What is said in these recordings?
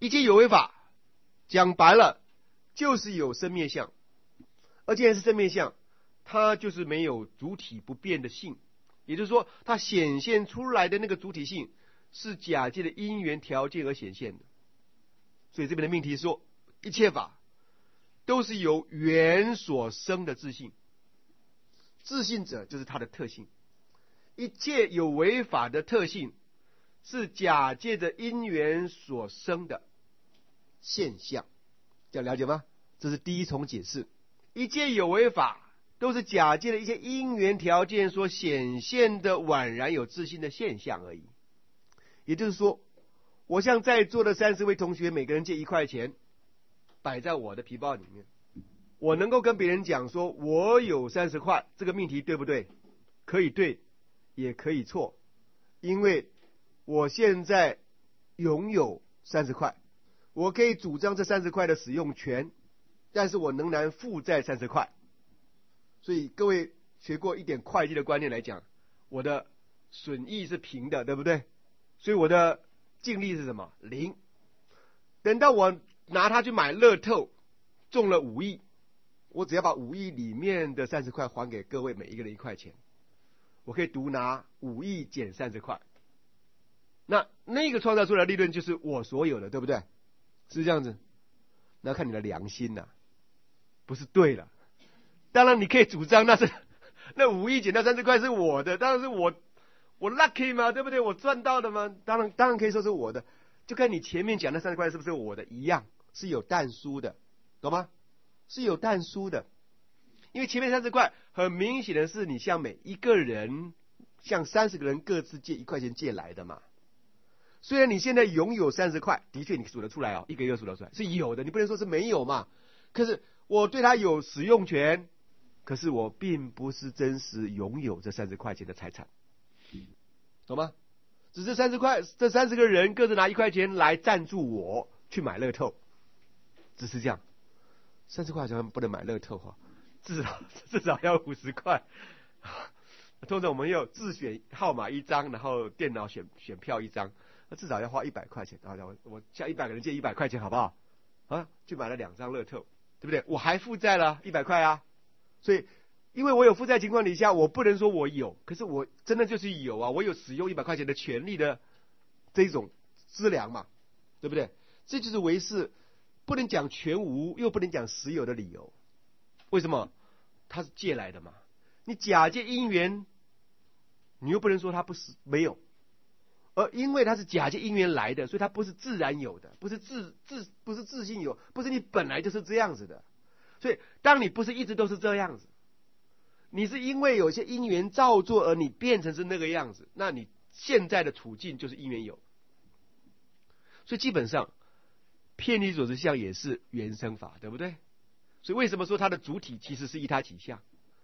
一切有为法，讲白了就是有生灭相，而既然是生灭相，它就是没有主体不变的性，也就是说它显现出来的那个主体性是假借的因缘条件而显现的。所以这边的命题说，一切法都是由缘所生的自性，自性者就是它的特性，一切有为法的特性是假借的因缘所生的现象，这样了解吗？这是第一重解释。一切有为法都是假借的一些因缘条件所显现的宛然有自性的现象而已。也就是说，我向在座的30位同学每个人借1块钱，摆在我的皮包里面，我能够跟别人讲说我有30块，这个命题对不对？可以对，也可以错，因为我现在拥有30块，我可以主张这30块的使用权，但是我仍然负债30块。所以各位学过一点会计的观念来讲，我的损益是平的，对不对？所以我的净利是什么？0。等到我拿它去买乐透，中了5亿，我只要把5亿里面的30块还给各位每一个人1块钱，我可以独拿5亿减30块。那个创造出来的利润就是我所有的，对不对？是这样子。那看你的良心啊，不是对了。当然你可以主张那5亿减到30块是我的，当然是我 lucky 嘛，对不对？我赚到的嘛，当然可以说是我的，就跟你前面讲的30块是不是我的一样，是有但书的，懂吗？是有但书的。因为前面30块很明显的是你向每一个人，向30个人各自借1块钱借来的嘛。虽然你现在拥有30块，的确你数得出来哦，一个月数得出来是有的，你不能说是没有嘛。可是我对它有使用权，可是我并不是真实拥有这30块钱的财产，懂吗？只是30块，这30个人各自拿1块钱来赞助我去买乐透，只是这样。30块钱不能买乐透哈，至少要50块。通常我们有自选号码1张，然后电脑选票1张，那至少要花100块钱。我向100个人借100块钱好不好？去买了2张乐透，对不对？我还负债了100块啊。所以因为我有负债情况底下，我不能说我有，可是我真的就是有啊，我有使用100块钱的权利的这种资粮嘛，对不对？这就是唯识不能讲全无又不能讲实有的理由。为什么？它是借来的嘛，你假借因缘，你又不能说它不是没有，而因为它是假借因缘来的，所以它不是自然有的，不是自性有，不是你本来就是这样子的。所以当你不是一直都是这样子，你是因为有些因缘造作而你变成是那个样子，那你现在的处境就是因缘有。所以基本上遍离所知相也是原生法，对不对？所以为什么说它的主体其实是依他起相？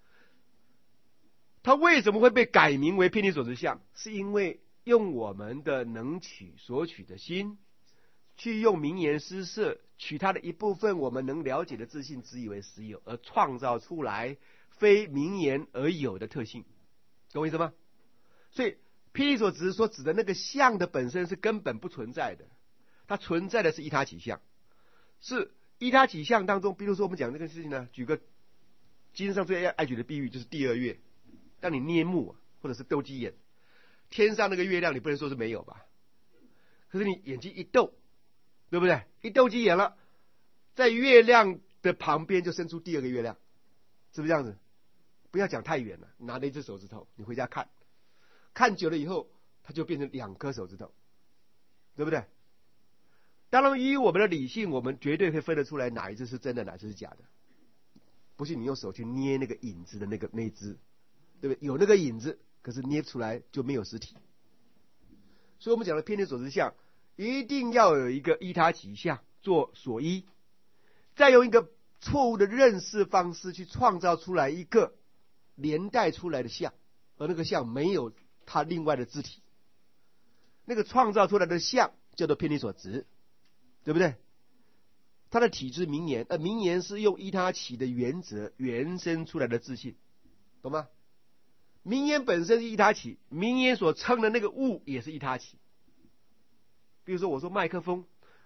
它为什么会被改名为遍离所知相？是因为用我们的能取所取的心，去用名言施设取它的一部分我们能了解的自性，只以为实有，而创造出来非名言而有的特性，懂我意思吗？所以遍离所知所指的那个相的本身是根本不存在的，它存在的是依他起相，是依他起相当中，比如说我们讲这个事情呢，举个经上最爱举的比喻，就是第2月，当你捏目或者是斗鸡眼，天上那个月亮你不能说是没有吧？可是你眼睛一斗，对不对？一斗鸡眼了，在月亮的旁边就生出第2个月亮，是不是这样子？不要讲太远了，拿了1只手指头，你回家看久了以后，它就变成2颗手指头，对不对？当然依我们的理性，我们绝对会分得出来哪一只是真的，哪一只是假的。不信你用手去捏那个影子的那一只，对不对？有那个影子，可是捏出来就没有实体。所以我们讲的遍离所知相，一定要有一个依他起相做所依，再用一个错误的认识方式去创造出来一个连带出来的相，而那个相没有它另外的肢体，那个创造出来的相叫做遍离所知，对不对？它的体制名言，名言是用依他起的原则原生出来的自信，懂吗？名言本身是依他起，名言所称的那个物也是依他起。比如说我说麦克风，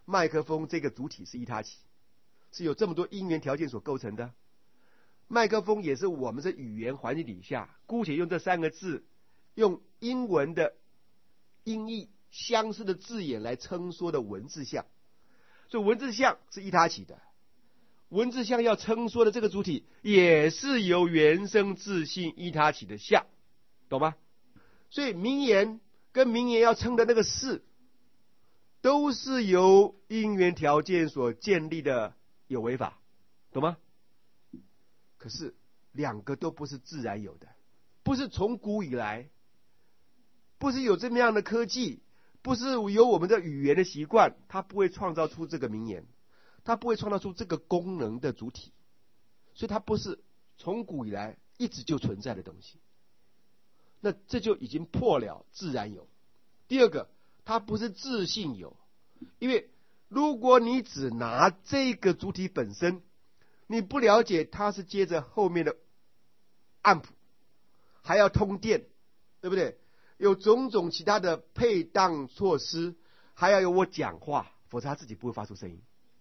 麦克风这个主体是一他起，是有这么多因缘条件所构成的。麦克风也是我们在语言环境底下，姑且用这3个字，用英文的音译相似的字眼来称说的文字相。所以文字相是一他起的，文字相要称说的这个主体也是由原生自性一他起的相，懂吗？所以名言跟名言要称的那个事，都是由因缘条件所建立的有为法，懂吗？可是2个都不是自然有的，不是从古以来，不是有这么样的科技，不是有我们的语言的习惯，它不会创造出这个名言，它不会创造出这个功能的主体，所以它不是从古以来一直就存在的东西。那这就已经破了自然有。第二个，它不是自性有，因为如果你只拿这个主体本身，你不了解它是接着后面的暗谱，还要通电，对不对？有种种其他的配当措施，还要有我讲话，否则他自己不会发出声音，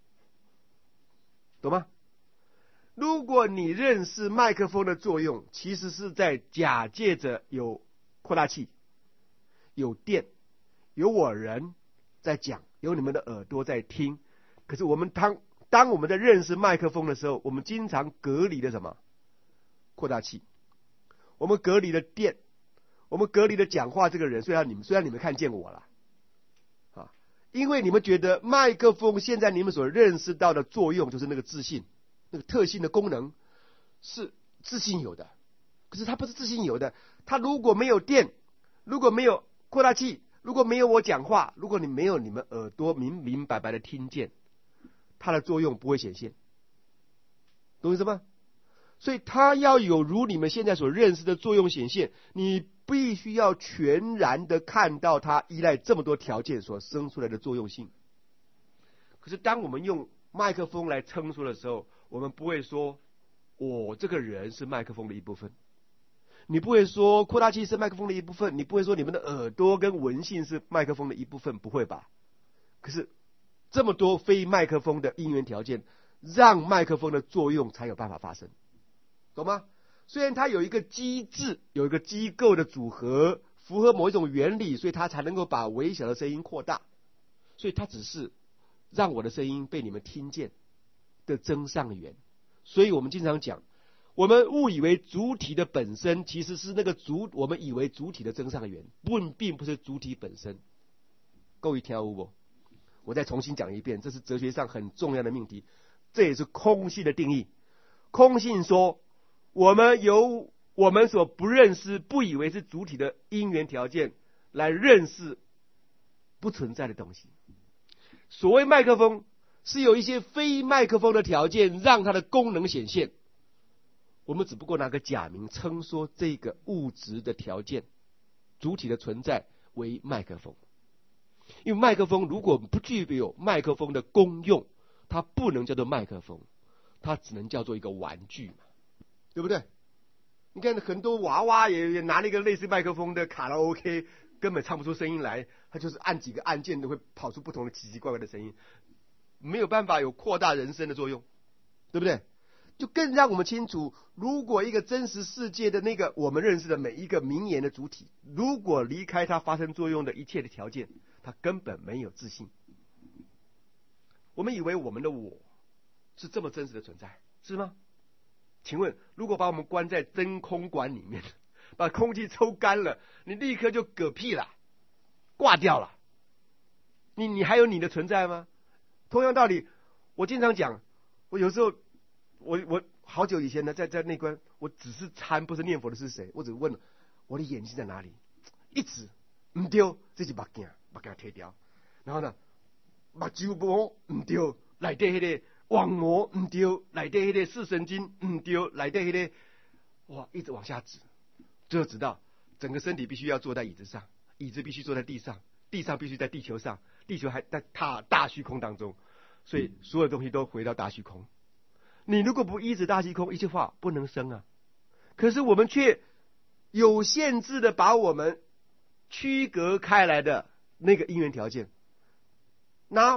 懂吗？如果你认识麦克风的作用，其实是在假借着有扩大器、有电、有我人在讲，有你们的耳朵在听。可是我们当我们在认识麦克风的时候，我们经常隔离了什么？扩大器，我们隔离了电，我们隔离了讲话这个人。虽然你们看见我了啊，因为你们觉得麦克风现在你们所认识到的作用就是那个自性。那个特性的功能是自性有的，可是它不是自性有的。它如果没有电，如果没有扩大器，如果没有我讲话，如果你没有你们耳朵明明白白的听见，它的作用不会显现，懂意思吗？所以它要有如你们现在所认识的作用显现，你必须要全然的看到它依赖这么多条件所生出来的作用性。可是当我们用麦克风来称说的时候，我们不会说我这个人是麦克风的一部分，你不会说扩大器是麦克风的一部分，你不会说你们的耳朵跟闻性是麦克风的一部分，不会吧？可是这么多非麦克风的因缘条件，让麦克风的作用才有办法发生，懂吗？虽然它有一个机制，有一个机构的组合，符合某一种原理，所以它才能够把微小的声音扩大，所以它只是让我的声音被你们听见的增上缘。所以我们经常讲，我们误以为主体的本身其实是那个我们以为主体的增上缘，并不是主体本身。各位听有不？我再重新讲一遍，这是哲学上很重要的命题，这也是空性的定义。空性说，我们由我们所不认识、不以为是主体的因缘条件来认识不存在的东西。所谓麦克风，是有一些非麦克风的条件让它的功能显现，我们只不过拿个假名称说这个物质的条件主体的存在为麦克风。因为麦克风如果不具备有麦克风的功用，它不能叫做麦克风，它只能叫做一个玩具嘛，对不对？你看很多娃娃也拿了一个类似麦克风的卡拉 OK， 根本唱不出声音来，它就是按几个按键都会跑出不同的奇奇怪怪的声音，没有办法有扩大人声的作用，对不对？就更让我们清楚，如果一个真实世界的那个我们认识的每一个名言的主体，如果离开它发生作用的一切的条件，它根本没有自性。我们以为我们的我是这么真实的存在，是吗？请问，如果把我们关在真空管里面，把空气抽干了，你立刻就嗝屁了，挂掉了，你还有你的存在吗？同样道理，我经常讲，我有时候我好久以前呢，在内观，我只是参，不是念佛的是谁，我只问我的眼睛在哪里，一直唔丢，这是目镜推掉，然后呢，目睭膜唔丢，内底迄个网膜唔丢，内底迄个视神经唔丢，内底迄个哇，一直往下指，最后指到整个身体必须要坐在椅子上，椅子必须坐在地上，地上必须在地球上，地球还在大虚空当中，所以所有东西都回到大虚空。你如果不依止大虚空，一句话不能生啊。可是我们却有限制的把我们区隔开来的那个因缘条件，拿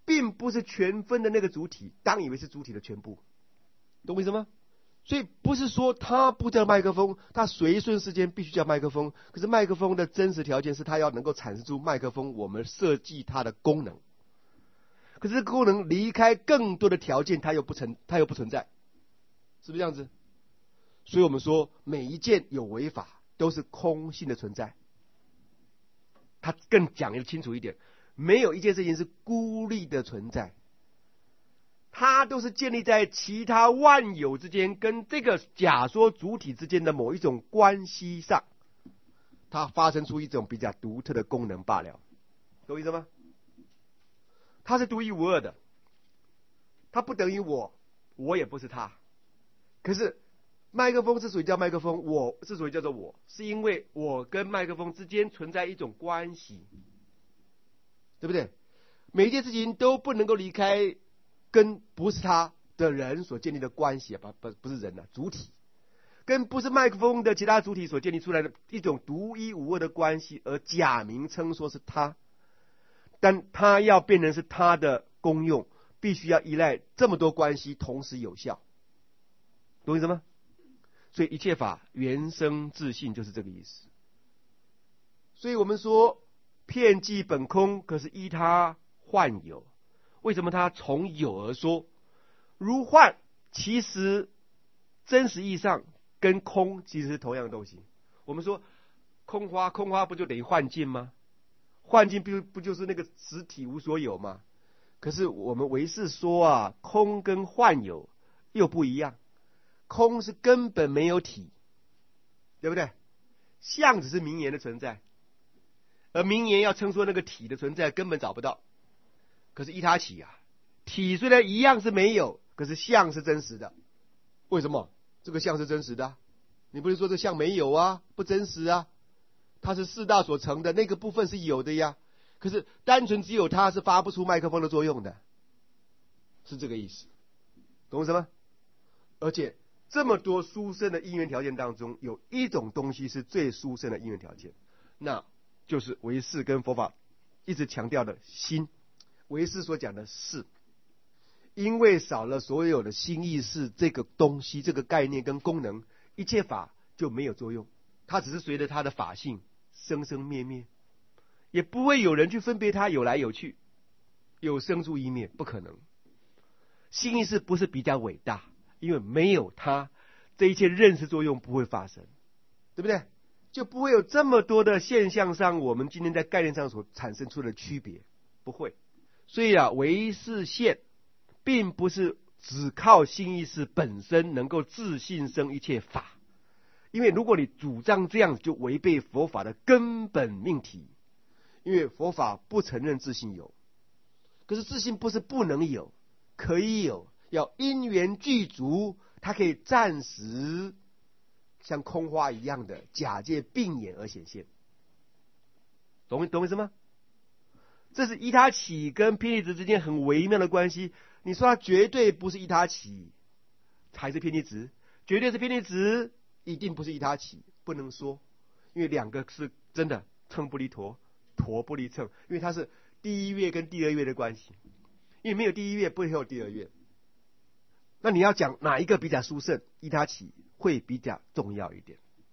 并不是全分的那个主体，当以为是主体的全部，懂我意思吗？所以不是说它不叫麦克风，它随顺时间必须叫麦克风，可是麦克风的真实条件是它要能够产生出麦克风我们设计它的功能，可是这个功能离开更多的条件它又不存在，是不是这样子？所以我们说每一件有为法都是空性的存在。他更讲得清楚一点，没有一件事情是孤立的存在，它都是建立在其他万有之间跟这个假说主体之间的某一种关系上，它发生出一种比较独特的功能罢了，懂我意思吗？它是独一无二的，它不等于我，我也不是它。可是麦克风之所以叫麦克风，我之所以叫做我，是因为我跟麦克风之间存在一种关系，对不对？每一件事情都不能够离开跟不是他的人所建立的关系，不是人啊，主体跟不是麦克风的其他主体所建立出来的一种独一无二的关系，而假名称说是他，但他要变成是他的功用，必须要依赖这么多关系同时有效，懂意思吗？所以一切法原生自性就是这个意思。所以我们说遍计本空，可是依他幻有。为什么他从有而说？如幻其实真实意义上跟空其实是同样的东西。我们说空花不就等于幻境吗？幻境不就是那个实体无所有吗？可是我们唯识说啊，空跟幻有又不一样。空是根本没有体，对不对？相只是名言的存在，而名言要称说那个体的存在根本找不到。可是依他起啊，体虽然一样是没有，可是相是真实的。为什么？这个相是真实的，你不是说这相没有啊，不真实啊？它是四大所成的那个部分是有的呀，可是单纯只有它是发不出麦克风的作用的，是这个意思，懂什么？而且这么多殊胜的因缘条件当中，有一种东西是最殊胜的因缘条件，那就是唯识跟佛法一直强调的心。唯识所讲的是，因为少了所有的心意识这个东西、这个概念跟功能，一切法就没有作用，它只是随着它的法性生生灭灭，也不会有人去分别它有来有去，有生住异灭，不可能。心意识不是比较伟大，因为没有它，这一切认识作用不会发生，对不对？就不会有这么多的现象上我们今天在概念上所产生出的区别，不会。所以啊，唯识现并不是只靠心意识本身能够自性生一切法，因为如果你主张这样，就违背佛法的根本命题。因为佛法不承认自性有，可是自性不是不能有，可以有，要因缘具足，它可以暂时像空花一样的假借病眼而显现，懂我意思吗？这是依他起跟偏离执之间很微妙的关系。你说它绝对不是依他起还是偏离执，绝对是偏离执，一定不是依他起，不能说，因为两个是真的秤不离砣，砣不离秤，因为它是第一月跟第二月的关系，因为没有第一月不会有第二月。那你要讲哪一个比较殊胜，依他起会比较重要一点，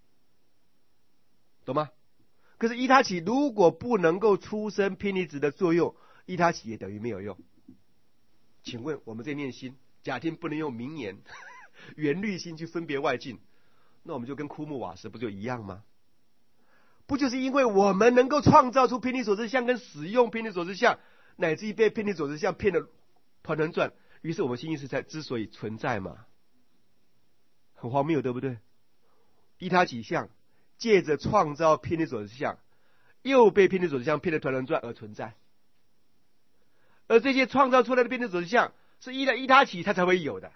懂吗？可是依他起如果不能够出生偏离执的作用，依他起也等于没有用。请问我们这念心，假定不能用名言圆律心去分别外境，那我们就跟枯木瓦石不就一样吗？不就是因为我们能够创造出偏离所知相跟使用偏离所知相，乃至于被偏离所知相骗得团团转，于是我们心意识才之所以存在嘛？很荒谬，对不对？依他起相借着创造偏离所知相，又被偏离所知相骗得团团转而存在，而这些创造出来的偏离所知相是依他起它才会有的。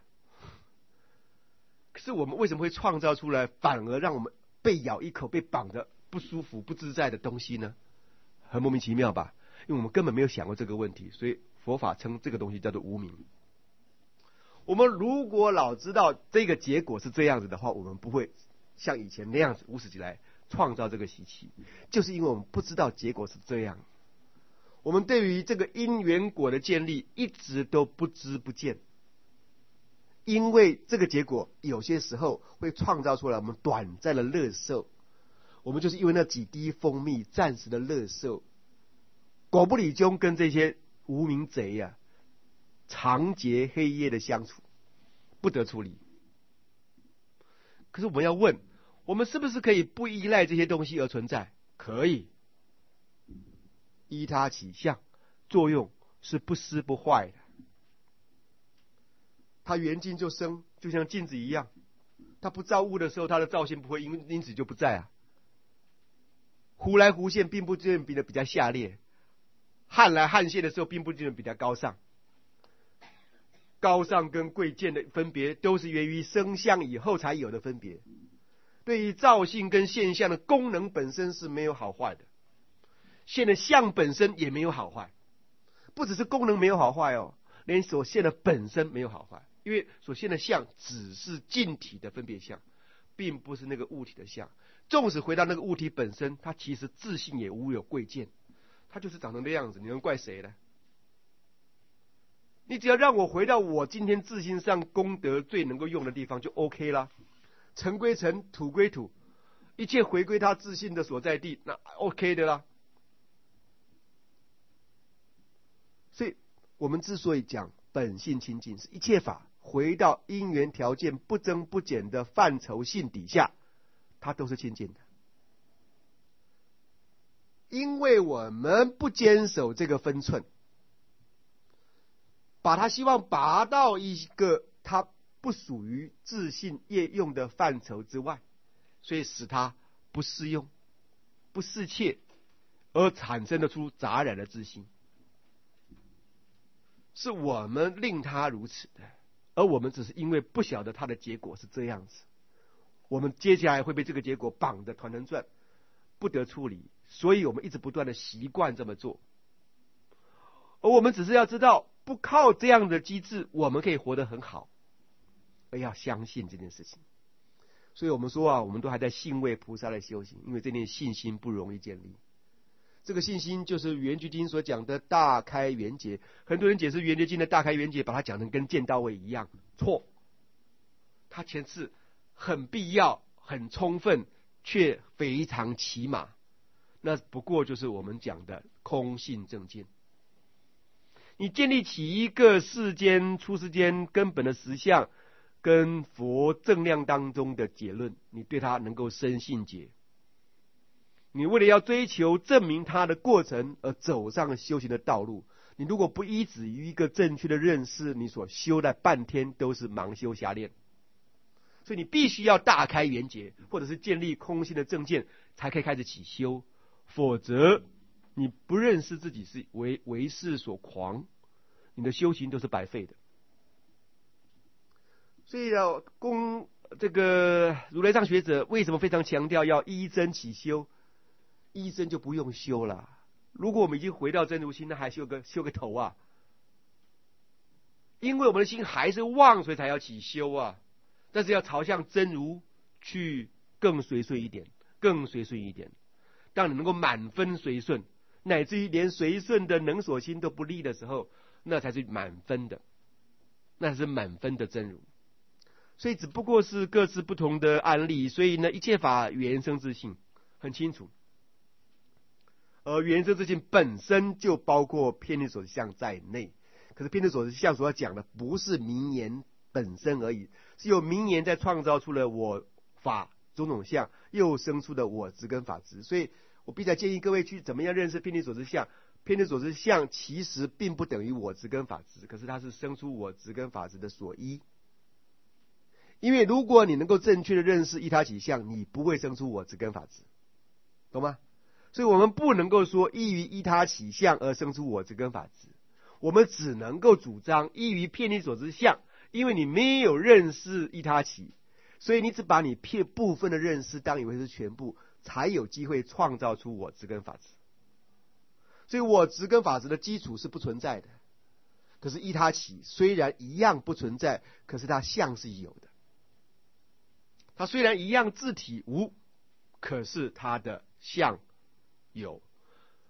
可是我们为什么会创造出来，反而让我们被咬一口、被绑着不舒服、不自在的东西呢？很莫名其妙吧？因为我们根本没有想过这个问题，所以佛法称这个东西叫做无明。我们如果老知道这个结果是这样子的话，我们不会像以前那样子无始以来创造这个习气，就是因为我们不知道结果是这样。 我们对于这个因缘果的建立一直都不知不见，因为这个结果有些时候会创造出来我们短暂的乐受，我们就是因为那几滴蜂蜜暂时的乐受，果不理中跟这些无名贼啊长劫黑夜的相处，不得处理。可是我们要问，我们是不是可以不依赖这些东西而存在？可以，依他起相，作用是不失不坏的。它缘尽就生，就像镜子一样，它不造物的时候，它的造性不会因此就不在啊。忽来忽现，并不见得比较下劣；汉来汉现的时候，并不见得比较高尚。高尚跟贵贱的分别，都是源于生相以后才有的分别。对于造性跟现象的功能本身是没有好坏的，现的相本身也没有好坏，不只是功能没有好坏哦，连所现的本身没有好坏，因为所现的相只是镜体的分别相，并不是那个物体的相。纵使回到那个物体本身，它其实自性也无有贵贱，它就是长成那样子，你能怪谁呢？你只要让我回到我今天自性上功德最能够用的地方就 OK 啦，尘归尘，土归土，一切回归他自性的所在地，那 OK 的啦。所以我们之所以讲本性清净，是一切法回到因缘条件不增不减的范畴性底下，它都是清净的。因为我们不坚守这个分寸，把它希望拔到一个它不属于自性业用的范畴之外，所以使它不适用、不适切，而产生得出杂染的自性。是我们令它如此的，而我们只是因为不晓得它的结果是这样子，我们接下来会被这个结果绑得团团转，不得处理，所以我们一直不断的习惯这么做。而我们只是要知道，不靠这样的机制，我们可以活得很好，而要相信这件事情。所以我们说啊，我们都还在信位菩萨的修行，因为这点信心不容易建立。这个信心就是圆觉经所讲的大开圆解。很多人解释圆觉经的大开圆解，把它讲成跟剑到位一样，错。它前次很必要、很充分，却非常起码。那不过就是我们讲的空性正见。你建立起一个世间出世间根本的实相，跟佛正量当中的结论，你对它能够深信解。你为了要追求证明它的过程而走上修行的道路，你如果不依止于一个正确的认识，你所修的半天都是盲修瞎练。所以你必须要大开圆解，或者是建立空性的正见，才可以开始起修，否则你不认识自己是为世所狂，你的修行都是白费的。所以要这个如来藏学者为什么非常强调要依真起修？依真就不用修了。如果我们已经回到真如心，那还修个头啊？因为我们的心还是妄，所以才要起修啊。但是要朝向真如去更随顺一点，更随顺一点。当你能够满分随顺，乃至于连随顺的能所心都不利的时候，那才是满分的，那是满分的真如。所以只不过是各自不同的案例，所以呢，一切法原生自性很清楚。而原生自性本身就包括偏离所知相在内，可是偏离所知相所要讲的不是名言本身而已，是由名言在创造出了我法种种相，又生出的我执跟法执。所以我比较建议各位去怎么样认识偏离所知相。偏离所知相其实并不等于我执跟法执，可是它是生出我执跟法执的所依。因为如果你能够正确的认识依他起相，你不会生出我执跟法执，懂吗？所以我们不能够说依于依他起相而生出我执跟法执，我们只能够主张依于偏离所知相，因为你没有认识依他起，所以你只把你部分的认识当以为是全部，才有机会创造出我执跟法执。所以我执跟法执的基础是不存在的，可是依他起虽然一样不存在，可是它相是有的。它虽然一样自体无，可是它的相有。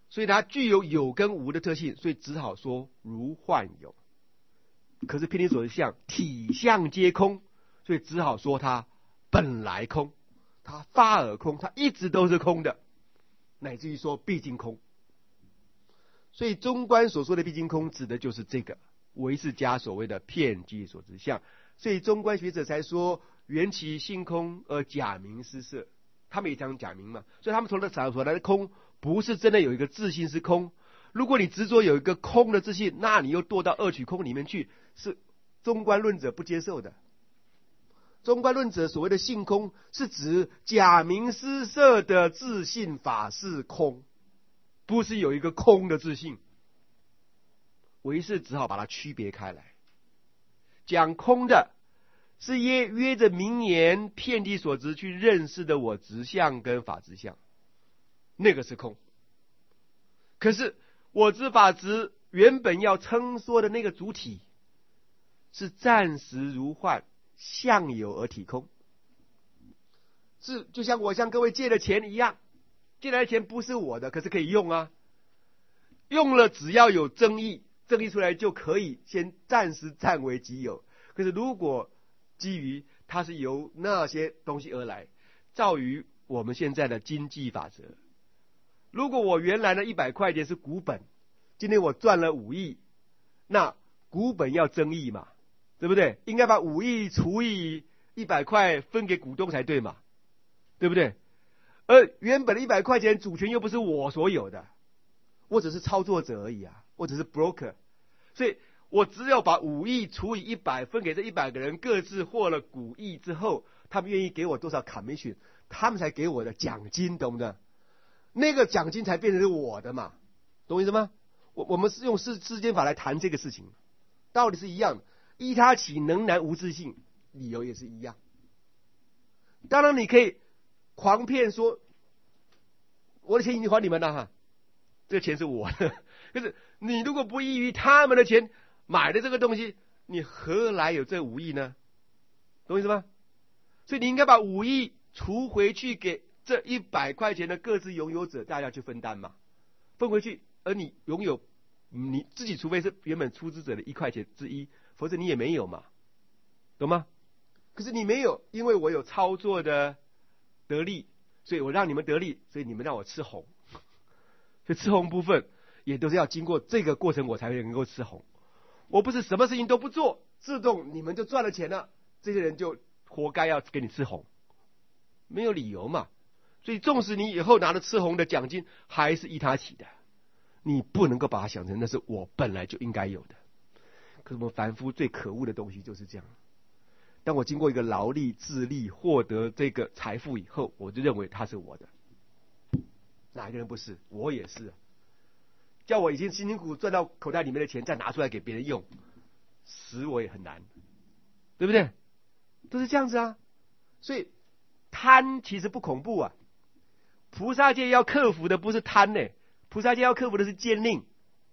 所以它具有有跟无的特性，所以只好说如幻有。可是遍体所知相体相皆空，所以只好说它本来空，它发而空，它一直都是空的，乃至于说毕竟空。所以中观所说的毕竟空，指的就是这个唯识家所谓的遍体所知相。所以中观学者才说缘起性空而假名失色，他们也讲假名嘛，所以他们从所来的空不是真的有一个自性是空。如果你执着有一个空的自性，那你又堕到二取空里面去，是中观论者不接受的。中观论者所谓的性空，是指假名失色的自性法是空，不是有一个空的自性。唯识只好把它区别开来，讲空的是约着名言遍体所知去认识的我执相跟法执相，那个是空。可是我执法执原本要称说的那个主体，是暂时如幻，相有而体空。是就像我向各位借的钱一样，借来的钱不是我的，可是可以用啊，用了只要有争议出来就可以先暂时占为己有。可是如果基于它是由那些东西而来，照于我们现在的经济法则，如果我原来的100块钱是股本，今天我赚了5亿，那股本要争议嘛，对不对？应该把5亿除以100块分给股东才对嘛，对不对？而原本的100块钱主权又不是我所有的，我只是操作者而已啊，我只是 broker。 所以我只有把5亿除以100分给这100个人，各自获了股益之后，他们愿意给我多少 commission， 他们才给我的奖金，懂不懂？那个奖金才变成是我的嘛，懂我意思吗？我们是用世间法来谈这个事情，道理是一样的。依他起能难无自性，理由也是一样。当然你可以狂骗说我的钱已经还你们了哈，这个钱是我的。可是你如果不依于他们的钱买的这个东西，你何来有这5亿呢？懂我意思吗？所以你应该把5亿除回去给这100块钱的各自拥有者，大家去分担嘛，分回去。而你拥有你自己，除非是原本出资者的1块钱之一，否则你也没有嘛，懂吗？可是你没有，因为我有操作的得利，所以我让你们得利，所以你们让我吃红。所以吃红部分也都是要经过这个过程，我才能够吃红。我不是什么事情都不做，自动你们就赚了钱了，这些人就活该要给你吃红，没有理由嘛。所以纵使你以后拿了吃红的奖金，还是依他起的，你不能够把它想成那是我本来就应该有的。可是我们凡夫最可恶的东西就是这样，当我经过一个劳力自力获得这个财富以后，我就认为它是我的。哪一个人不是？我也是。叫我已经辛辛苦苦赚到口袋里面的钱再拿出来给别人用，使我也很难，对不对？都是这样子啊。所以贪其实不恐怖啊，菩萨界要克服的不是贪呢，菩萨界要克服的是奸佞。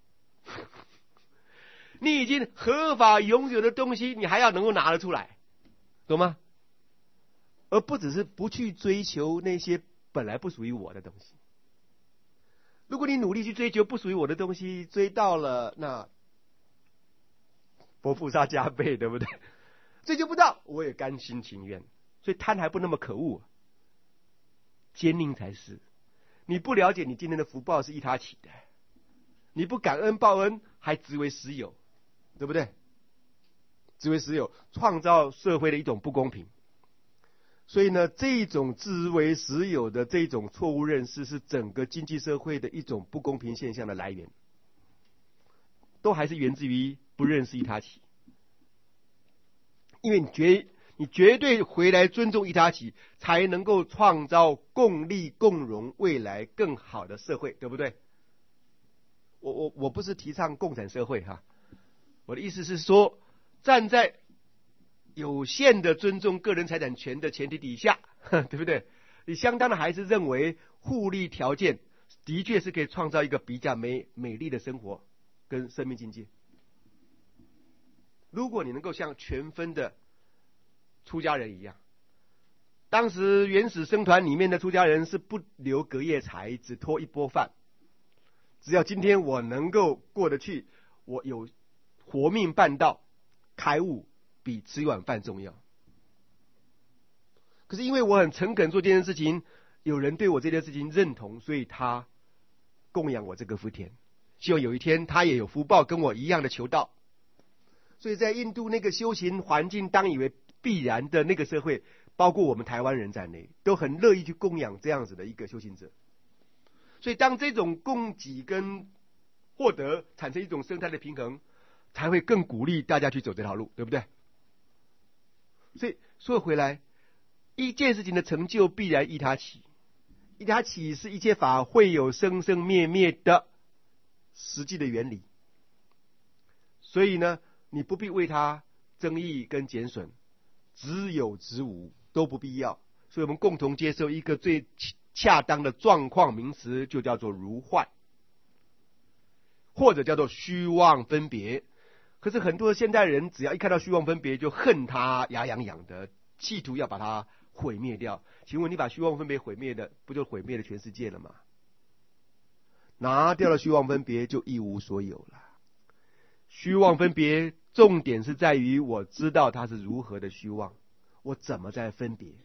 你已经合法拥有的东西，你还要能够拿得出来，懂吗？而不只是不去追求那些本来不属于我的东西。如果你努力去追求不属于我的东西，追到了，那佛菩萨加倍，对不对？追求不到，我也甘心情愿。所以贪还不那么可恶，奸佞才是。你不了解你今天的福报是依他起的，你不感恩报恩，还执为实有，对不对？执为实有，创造社会的一种不公平。所以呢，这种自为实有的这种错误认识，是整个经济社会的一种不公平现象的来源，都还是源自于不认识依他起。因为你绝对回来尊重依他起，才能够创造共利共荣未来更好的社会，对不对？我不是提倡共产社会哈，我的意思是说，站在有限的尊重个人财产权的前提底下，对不对？你相当的还是认为互利条件的确是可以创造一个比较美丽的生活跟生命境界。如果你能够像全分的出家人一样，当时原始僧团里面的出家人是不留隔夜柴，只托一钵饭， 只要今天我能够过得去，我有活命办道，开悟比吃一碗饭重要。可是因为我很诚恳做这件事情，有人对我这件事情认同，所以他供养我这个福田，希望有一天他也有福报跟我一样的求道。所以在印度那个修行环境当以为必然的那个社会，包括我们台湾人在内，都很乐意去供养这样子的一个修行者。所以当这种供给跟获得产生一种生态的平衡，才会更鼓励大家去走这条路，对不对？所以说回来，一件事情的成就必然依他起，依他起是一切法会有生生灭灭的实际的原理。所以呢，你不必为它增益跟减损，只有只无都不必要。所以我们共同接受一个最恰当的状况名词，就叫做如幻，或者叫做虚妄分别。可是很多现代人只要一看到虚妄分别，就恨它牙痒痒的，企图要把它毁灭掉。请问你把虚妄分别毁灭的，不就毁灭了全世界了吗？拿掉了虚妄分别，就一无所有了。虚妄分别重点是在于我知道它是如何的虚妄，我怎么在分别，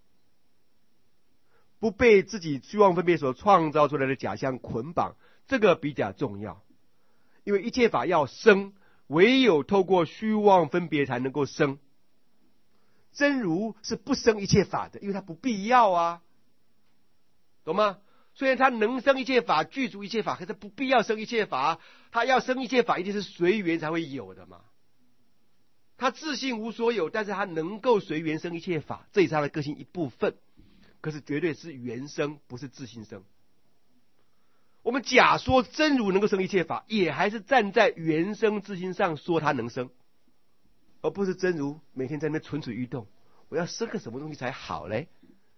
不被自己虚妄分别所创造出来的假象捆绑，这个比较重要。因为一切法要生，唯有透过虚妄分别才能够生。真如是不生一切法的，因为它不必要啊，懂吗？虽然它能生一切法，具足一切法，可是不必要生一切法。它要生一切法，一定是随缘才会有的嘛。它自性无所有，但是它能够随缘生一切法，这也是它的个性一部分。可是绝对是缘生，不是自性生。我们假说真如能够生一切法，也还是站在缘生自性上说它能生，而不是真如每天在那蠢蠢欲动，我要生个什么东西才好嘞？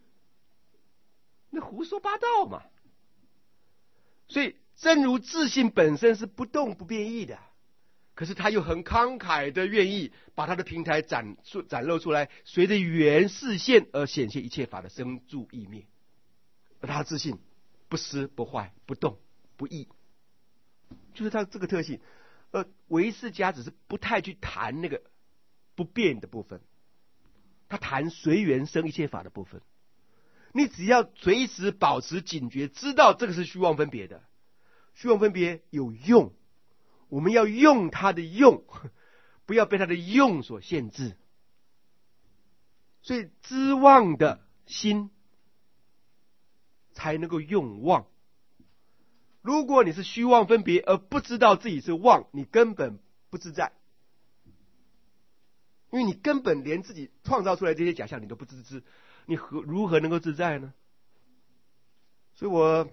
那胡说八道嘛！所以真如自性本身是不动不变异的，可是他又很慷慨的愿意把他的平台展露出来，随着缘视现而显现一切法的生住异灭。而他的自性不失不坏不动不异，就是他这个特性。唯识家只是不太去谈那个不变的部分，他谈随缘生一切法的部分。你只要随时保持警觉，知道这个是虚妄分别的，虚妄分别有用，我们要用它的用，不要被它的用所限制。所以知妄的心才能够用妄。如果你是虚妄分别而不知道自己是妄，你根本不自在，因为你根本连自己创造出来这些假象你都不自知，你如何能够自在呢？所以我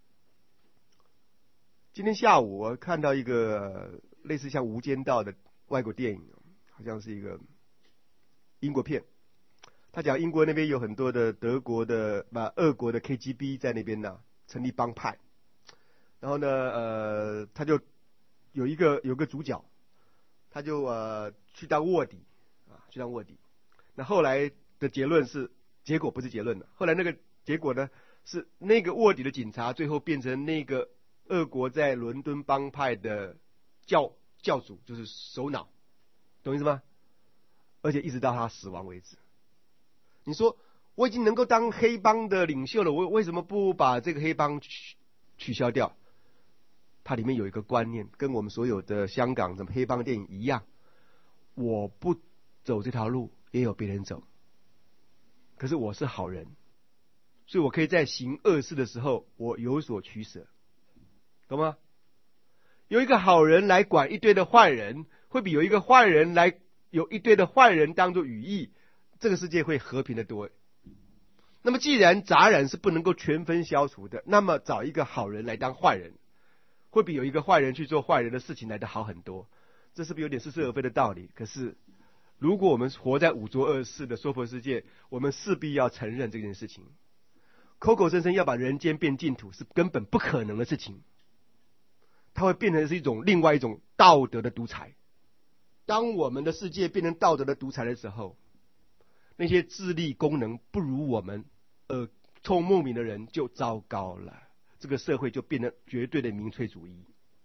今天下午我看到一个类似像《无间道》的外国电影，好像是一个英国片。他讲英国那边有很多的德国的俄国的 KGB 在那边呢成立帮派，然后呢他就有个主角，他就去当卧底去当卧底。那后来的结果不是结论了，后来那个结果呢是那个卧底的警察最后变成那个俄国在伦敦帮派的教主，就是首脑，懂意思吗？而且一直到他死亡为止。你说我已经能够当黑帮的领袖了，我为什么不把这个黑帮取消掉？它里面有一个观念，跟我们所有的香港什么黑帮电影一样，我不走这条路也有别人走，可是我是好人，所以我可以在行恶事的时候我有所取舍，懂吗？有一个好人来管一堆的坏人，会比有一个坏人来有一堆的坏人当作羽翼，这个世界会和平的多。那么既然杂染是不能够全分消除的，那么找一个好人来当坏人，会比有一个坏人去做坏人的事情来得好很多。这是不是有点似是而非的道理？可是如果我们活在五浊恶世的娑婆世界，我们势必要承认这件事情。口口声声要把人间变净土是根本不可能的事情，它会变成是另外一种道德的独裁。当我们的世界变成道德的独裁的时候，那些智力功能不如我们聪明的人就糟糕了， 这个社会就变成绝对的民粹主义。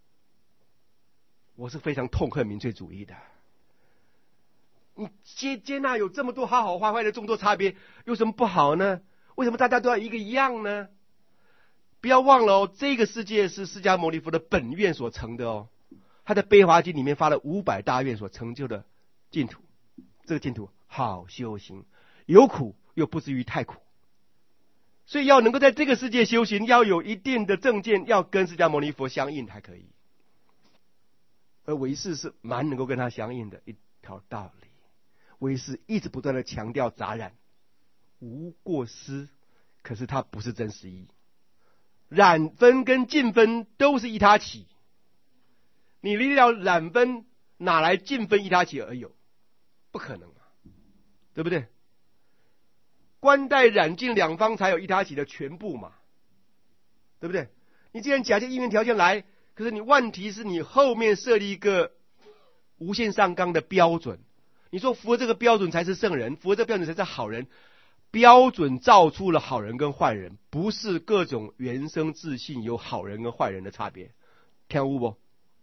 我是非常痛恨民粹主义的。你接纳有这么多好好坏坏的众多差别，有什么不好呢？为什么大家都要一个一样呢？不要忘了哦，这个世界是释迦牟尼佛的本愿所成的哦。他在《悲华经》里面发了500大愿所成就的净土，这个净土好修行，有苦又不至于太苦。所以要能够在这个世界修行，要有一定的正见，要跟释迦牟尼佛相应才可以。而唯识是蛮能够跟他相应的一条道理。唯识一直不断的强调杂染无过失，可是它不是真实义。染分跟净分都是依他起，你离了染分，哪来净分依他起而有？不可能啊，对不对？观待染净两方才有依他起的全部嘛，对不对？你既然假借因缘条件来，可是你问题是你后面设立一个无限上纲的标准，你说符合这个标准才是圣人，符合这个标准才是好人。标准造出了好人跟坏人，不是各种原生自信有好人跟坏人的差别。听有不？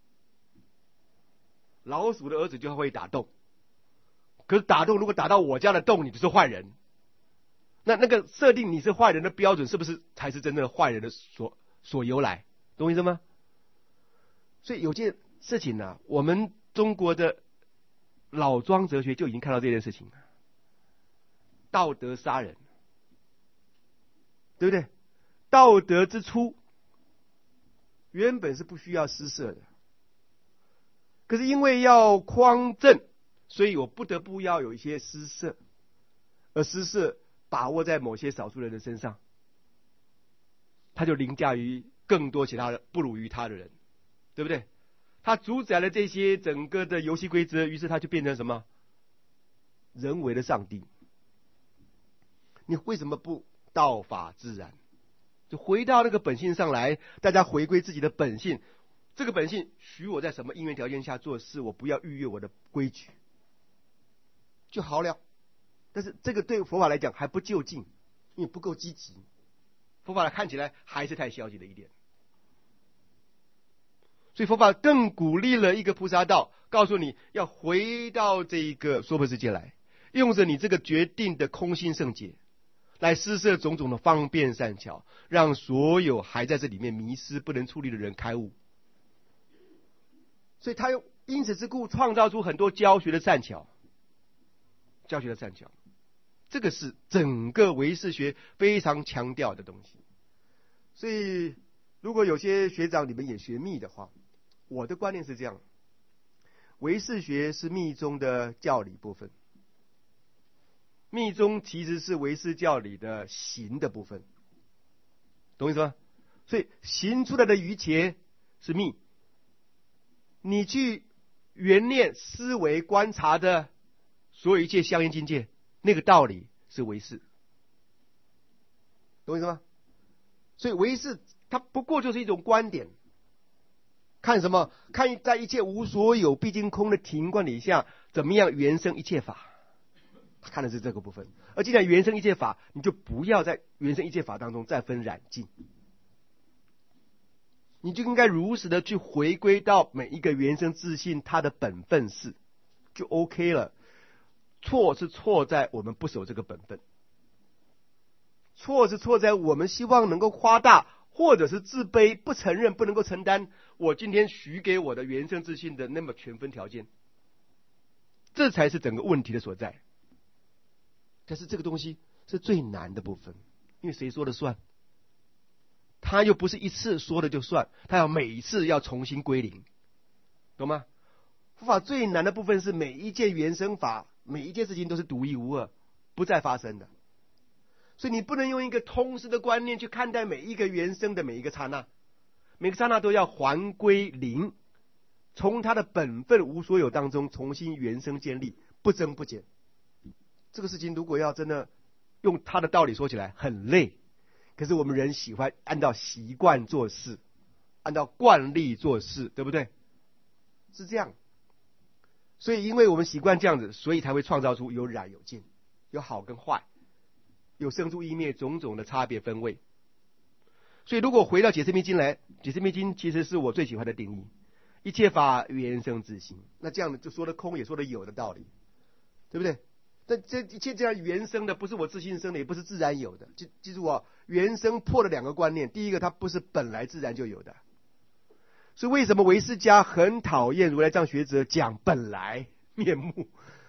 老鼠的儿子就会打洞，可是打洞如果打到我家的洞，你就是坏人。那个设定你是坏人的标准，是不是才是真正的坏人的所由来？懂我意思吗？所以有件事情呢，我们中国的老庄哲学就已经看到这件事情了。道德杀人，对不对？道德之初原本是不需要施舍的，可是因为要匡正，所以我不得不要有一些施舍，而施舍把握在某些少数人的身上，他就凌驾于更多其他的不如于他的人，对不对？他主宰了这些整个的游戏规则，于是他就变成什么？人为的上帝。你为什么不道法自然？就回到那个本性上来，大家回归自己的本性。这个本性许我在什么因缘条件下做事，我不要逾越我的规矩就好了。但是这个对佛法来讲还不就近，因为不够积极。佛法看起来还是太消极了一点。所以佛法更鼓励了一个菩萨道，告诉你要回到这一个娑婆世界来，用着你这个决定的空心圣解来施设种种的方便善巧，让所有还在这里面迷失不能处理的人开悟。所以他又因此之故创造出很多教学的善巧，这个是整个唯识学非常强调的东西。所以如果有些学长你们也学密的话，我的观念是这样，唯识学是密宗的教理部分，密宗其实是唯识教理的行的部分，懂我意思吗？所以行出来的一切是密，你去圆念思维观察的所有一切相应境界，那个道理是唯识，懂我意思吗？所以唯识它不过就是一种观点，看什么？看在一切无所有毕竟空的庭观底下，怎么样原生一切法，他看的是这个部分。而既然原生一切法，你就不要在原生一切法当中再分染净，你就应该如实的去回归到每一个原生自信它的本分是，就 OK 了。错是错在我们不守这个本分，错是错在我们希望能够夸大，或者是自卑，不承认，不能够承担我今天许给我的原生自信的那么全分条件，这才是整个问题的所在。但是这个东西是最难的部分，因为谁说了算？他又不是一次说的就算，他要每一次要重新归零，懂吗？佛法最难的部分是每一件原生法，每一件事情都是独一无二，不再发生的。所以你不能用一个通识的观念去看待每一个原生的每一个刹那，每个刹那都要还归零，从它的本分无所有当中重新原生建立，不增不减。这个事情如果要真的用他的道理说起来很累，可是我们人喜欢按照习惯做事，按照惯例做事，对不对？是这样。所以因为我们习惯这样子，所以才会创造出有染有净，有好跟坏，有生住异灭种种的差别分位。 所以如果回到解释密经来，解释密经其实是我最喜欢的定义，一切法原生自性。那这样就说的空也说的有的道理，对不对？但这一切这样原生的，不是我自性生的，也不是自然有的。记住哦，原生破了两个观念，第一个它不是本来自然就有的。所以为什么唯识家很讨厌如来藏学者讲本来面目？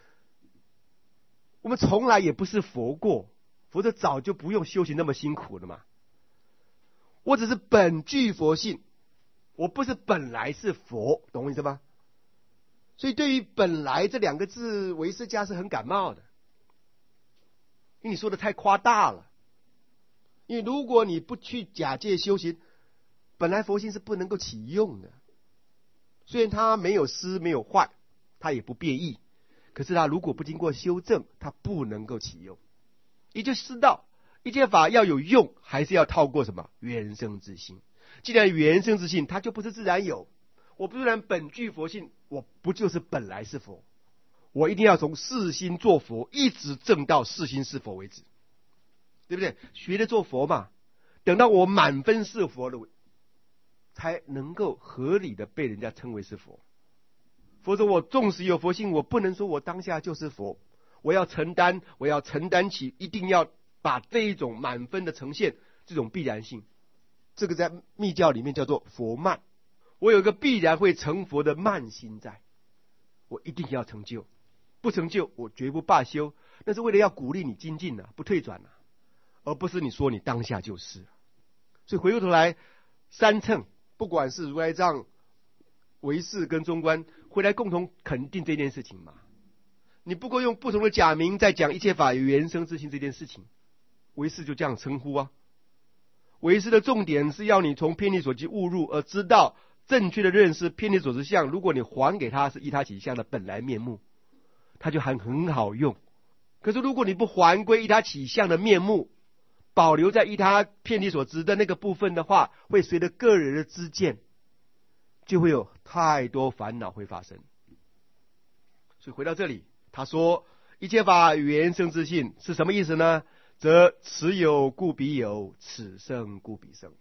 我们从来也不是佛过，否则早就不用修行那么辛苦了嘛。我只是本具佛性，我不是本来是佛，懂我意思吗？所以对于本来这两个字，唯识家是很感冒的，因为你说的太夸大了。因为如果你不去假借修行，本来佛性是不能够启用的。虽然它没有失没有坏，它也不变异，可是它如果不经过修正，它不能够启用。也就知道一切法要有用，还是要透过什么原生自性。既然原生自性它就不是自然有，我不然本具佛性，我不就是本来是佛？我一定要从世心做佛，一直证到世心是佛为止，对不对？学着做佛嘛，等到我满分是佛了，才能够合理的被人家称为是佛。否则我纵使有佛性，我不能说我当下就是佛，我要承担起一定要把这一种满分的呈现，这种必然性，这个在密教里面叫做佛慢。我有一个必然会成佛的慢心在，我一定要成就，不成就我绝不罢休。那是为了要鼓励你精进啊，不退转啊，而不是你说你当下就是。所以回过头来，三乘不管是如来藏、唯识跟中观，回来共同肯定这件事情嘛。你不过用不同的假名在讲一切法原生自性这件事情，唯识就这样称呼啊。唯识的重点是要你从偏离所及误入，而知道正确的认识偏离所知相。如果你还给他是依他起相的本来面目，他就很好用。可是如果你不还归依他起相的面目，保留在依他偏离所知的那个部分的话，会随着个人的知见，就会有太多烦恼会发生。所以回到这里，他说一切法原生自性是什么意思呢？则此有故彼有，此生故彼生。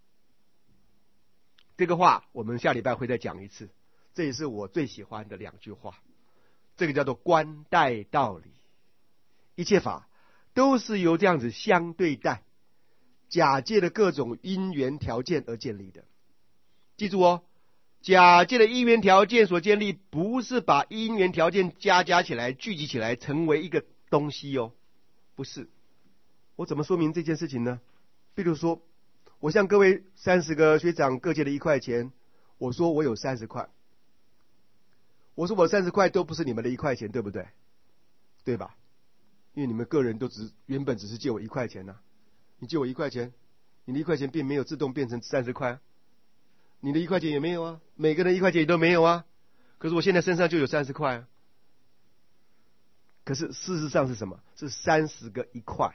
这个话我们下礼拜会再讲一次，这也是我最喜欢的两句话。这个叫做观待道理，一切法都是由这样子相对待假借的各种因缘条件而建立的。记住哦，假借的因缘条件所建立，不是把因缘条件加起来聚集起来成为一个东西哦，不是。我怎么说明这件事情呢？比如说，我向各位30个学长各借了1块钱，我说我有30块，我说我30块都不是你们的1块钱，对不对？对吧？因为你们个人都原本只是借我1块钱啊，你借我1块钱，你的1块钱并没有自动变成30块啊，你的1块钱也没有啊，每个人1块钱也都没有啊，可是我现在身上就有30块啊。可是事实上是什么？是30个1块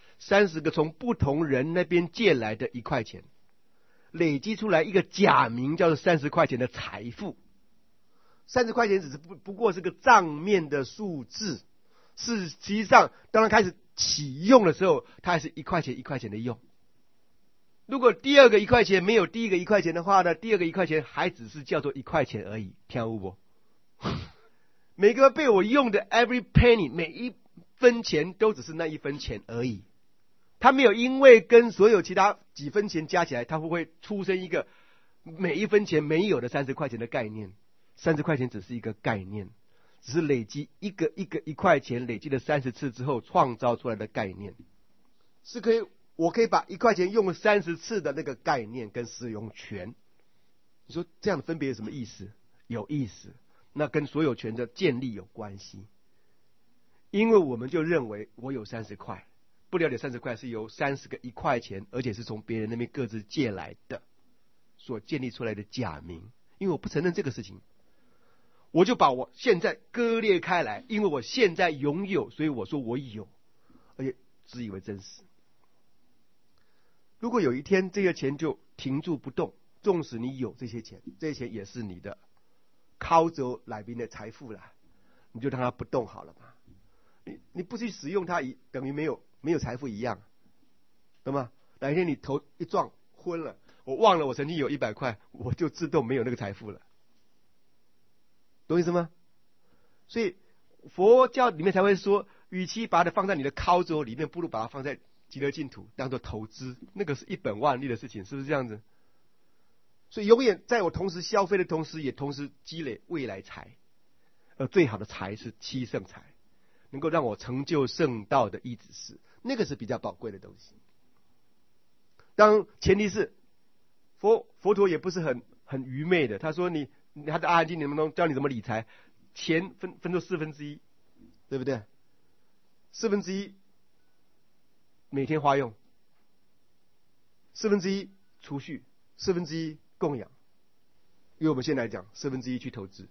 ，30个从不同人那边借来的1块钱，累积出来一个假名叫做30块钱的财富。30块钱只是不过是个账面的数字，实际上当它开始启用的时候，它还是1块钱1块钱的用。如果第二个1块钱没有第一个1块钱的话呢，第二个1块钱还只是叫做1块钱而已，听有不？每个被我用的 every penny， 每一分钱都只是那1分钱而已，它没有因为跟所有其他几分钱加起来，它会出生一个每1分钱没有的30块钱的概念。30块钱只是一个概念，只是累积一个1块钱累积了30次之后创造出来的概念，是我可以把1块钱用了30次的那个概念跟使用权。你说这样的分别有什么意思？有意思，那跟所有权的建立有关系。因为我们就认为我有30块，不了解30块是由30个1块钱，而且是从别人那边各自借来的所建立出来的假名。因为我不承认这个事情，我就把我现在割裂开来，因为我现在拥有，所以我说我有，而且自以为真实。如果有一天这些钱就停住不动，纵使你有这些钱，这些钱也是你的靠走来宾的财富啦，你就让它不动好了嘛。你不去使用它，等于没有财富一样，懂吗？哪一天你头一撞昏了，我忘了我曾经有100块，我就自动没有那个财富了，懂意思吗？所以佛教里面才会说，与其把它放在你的考桌里面，不如把它放在极乐净土当做投资，那个是一本万利的事情，是不是这样子？所以永远在我同时消费的同时，也同时积累未来财，而最好的财是七圣财，能够让我成就圣道的义子事，那个是比较宝贵的东西。当前提是佛陀也不是很愚昧的，他说他的阿含经里面教你怎么理财，钱分作1/4，对不对？1/4每天花用，1/4储蓄，1/4供养。因为我们现在来讲，1/4去投资，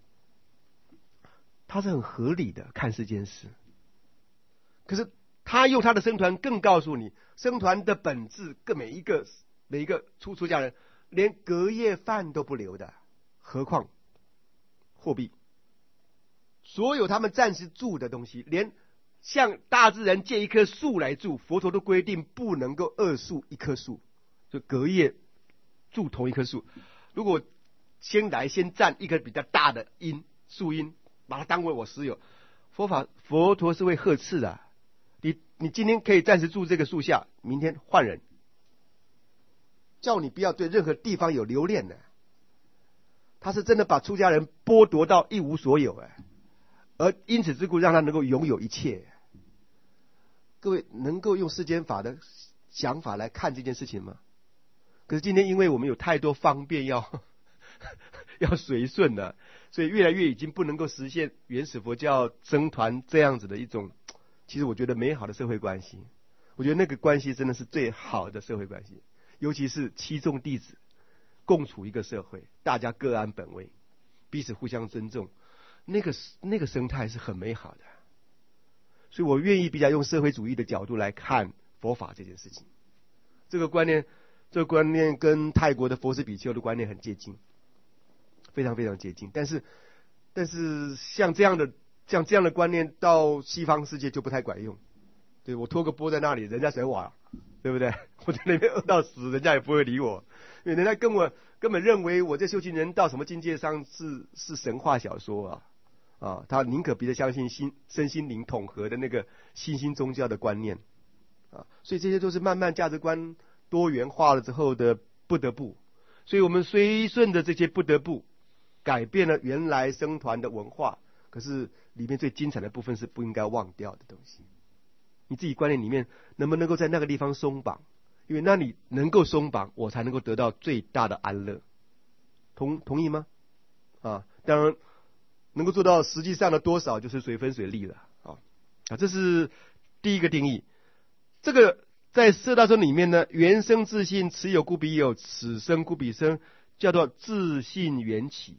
它是很合理的看似件事。可是他用他的僧团更告诉你，僧团的本质，每一个出家人连隔夜饭都不留的，何况货币。所有他们暂时住的东西，连向大自然借一棵树来住，佛陀都规定不能够2树1棵树，就隔夜住同一棵树。如果先占一棵比较大的树荫，把它当为我私有，佛陀是会呵斥的。你今天可以暂时住这个树下，明天换人，叫你不要对任何地方有留恋的。他是真的把出家人剥夺到一无所有，而因此之故让他能够拥有一切。各位能够用世间法的想法来看这件事情吗？可是今天因为我们有太多方便要随顺了，所以越来越已经不能够实现原始佛教僧团这样子的一种，其实我觉得美好的社会关系。我觉得那个关系真的是最好的社会关系，尤其是七众弟子共处一个社会，大家各安本位，彼此互相尊重，那个生态是很美好的。所以我愿意比较用社会主义的角度来看佛法这件事情。这个观念跟泰国的佛斯比丘的观念很接近，非常非常接近。但是像这样的观念到西方世界就不太管用。对，我拖个钵在那里，人家谁我，对不对？我在那边饿到死，人家也不会理我，因为人家根本认为我这修行人到什么境界上是神话小说啊，他宁可比较相信身心灵统合的那个新兴宗教的观念啊，所以这些都是慢慢价值观多元化了之后的不得不。所以我们随顺着这些不得不，改变了原来僧团的文化，可是里面最精彩的部分是不应该忘掉的东西。你自己观念里面能不能够在那个地方松绑？因为那里能够松绑，我才能够得到最大的安乐。同意吗？当然能够做到实际上的多少就是随分随利了这是第一个定义。这个在四大宗里面呢，缘生自性，此有故彼有，此生故彼生，叫做自性缘起。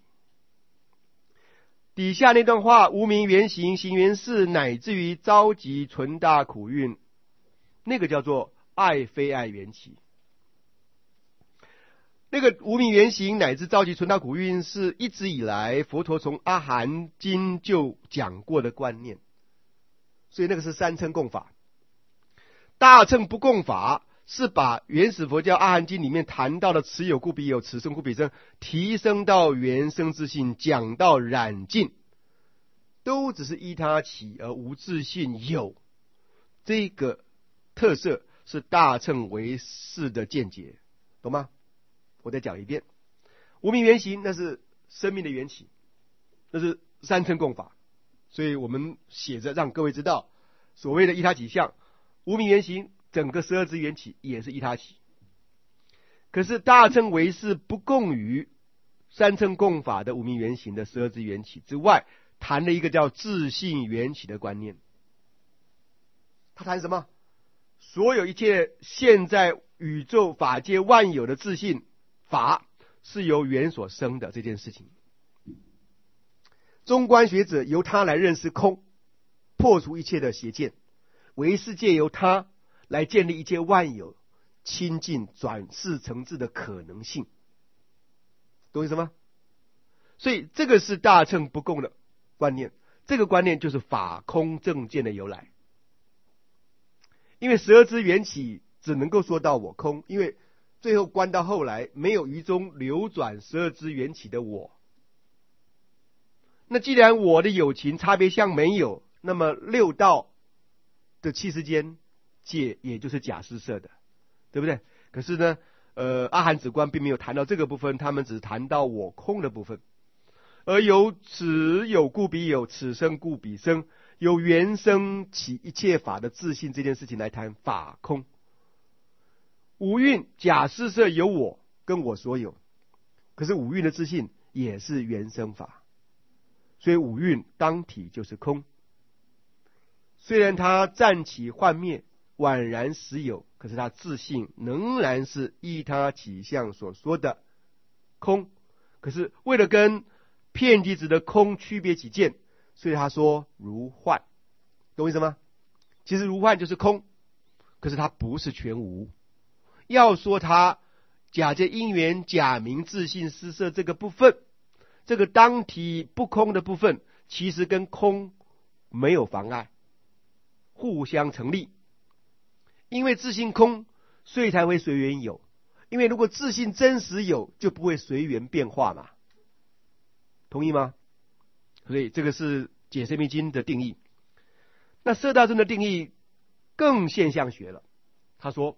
底下那段话，无明缘行，行缘事，乃至于着急存大苦运，那个叫做爱非爱缘起。那个无明缘行乃至着急存大苦运，是一直以来佛陀从阿含经就讲过的观念，所以那个是三乘共法。大乘不共法是把原始佛教阿含经里面谈到的此有故彼有，此生故彼生，提升到缘生自性，讲到染尽，都只是依他起而无自性有，这个特色是大乘唯识的见解，懂吗？我再讲一遍，无明缘行那是生命的缘起，那是三乘共法，所以我们写着让各位知道，所谓的依他起相，无明缘行整个12支缘起也是依他起。可是大乘唯识不共于三乘共法的无明缘行的12支缘起之外，谈了一个叫自性缘起的观念。他谈什么？所有一切现在宇宙法界万有的自性法是由缘所生的这件事情。中观学者由他来认识空，破除一切的邪见，唯识借由他来建立一切万有清净转世成智的可能性，懂意思吗？所以这个是大乘不共的观念，这个观念就是法空正见的由来。因为12支缘起只能够说到我空，因为最后观到后来，没有于中流转12支缘起的我。那既然我的有情差别相没有，那么六道的七世间界也就是假施设的，对不对？可是呢，阿含止观并没有谈到这个部分，他们只谈到我空的部分。而由此有故彼有，此生故彼生，由原生起一切法的自性这件事情来谈法空。五蕴假施设有我跟我所有，可是五蕴的自性也是原生法，所以五蕴当体就是空。虽然它暂起幻灭，宛然实有，可是它自性仍然是依他起相所说的空。可是为了跟遍计执的空区别起见，所以他说如幻，懂我意思吗？其实如幻就是空，可是它不是全无。要说它假借因缘假名自性施设这个部分，这个当体不空的部分，其实跟空没有妨碍，互相成立。因为自性空，所以才会随缘有。因为如果自性真实有，就不会随缘变化嘛。同意吗？所以这个是解释密经的定义。那摄大乘的定义更现象学了。他说：